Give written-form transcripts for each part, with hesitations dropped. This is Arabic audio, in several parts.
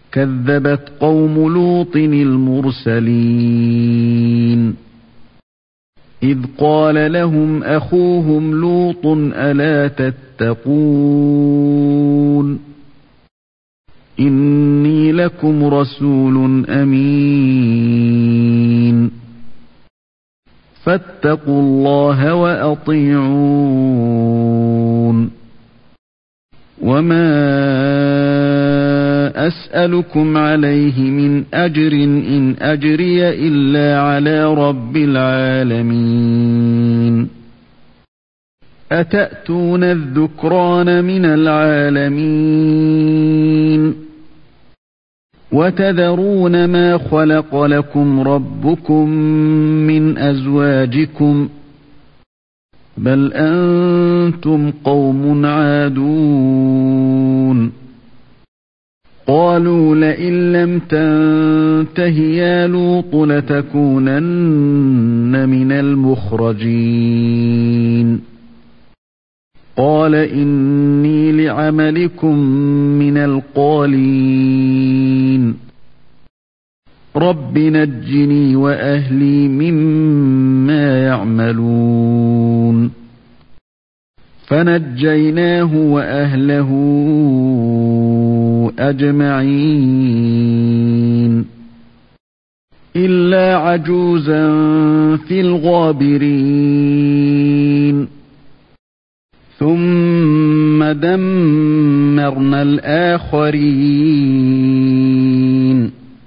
كذبت قوم لوط المرسلين إذ قال لهم أخوهم لوط ألا تتقون إني لكم رسول أمين فاتقوا الله وأطيعون وما أسألكم عليه من أجر إن أجري إلا على رب العالمين أتأتون الذكران من العالمين وتذرون ما خلق لكم ربكم من أزواجكم بل أنتم قوم عادون قالوا لئن لم تنته يا لوط لتكونن من المخرجين قال إني لعملكم من القالين رب نجني وأهلي مما يعملون فنجيناه وأهله أجمعين إلا عجوزا في الغابرين ثم دمرنا الآخرين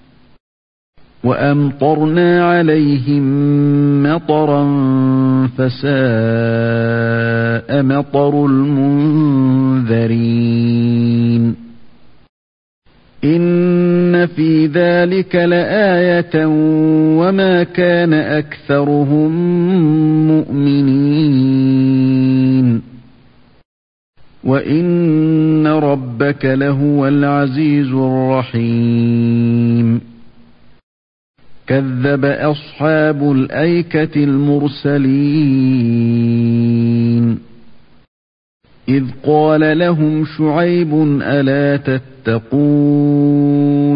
وأمطرنا عليهم مطرا فساء مطر المنذرين إن في ذلك لآية وما كان أكثرهم مؤمنين وإن ربك لهو العزيز الرحيم كذب أصحاب الأيكة المرسلين إذ قال لهم شعيب ألا تتقون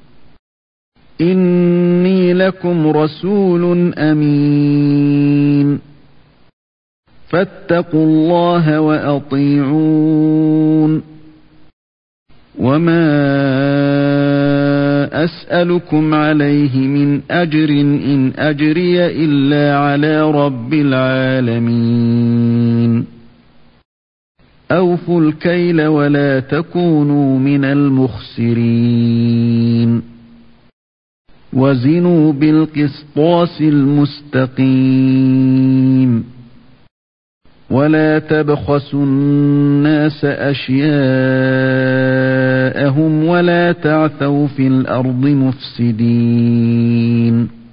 إني لكم رسول أمين فاتقوا الله وأطيعون وما أسألكم عليه من أجر إن أجري إلا على رب العالمين أوفوا الكيل ولا تكونوا من المخسرين وزنوا بالقسطاس المستقيم ولا تبخسوا الناس أشياءهم ولا تعثوا في الأرض مفسدين